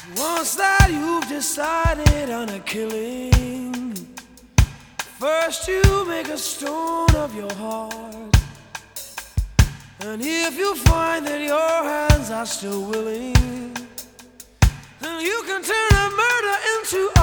Once that you've decided on a killing, first you make a stone of your heart. And if you find that your hands are still willing, then you can turn a murder into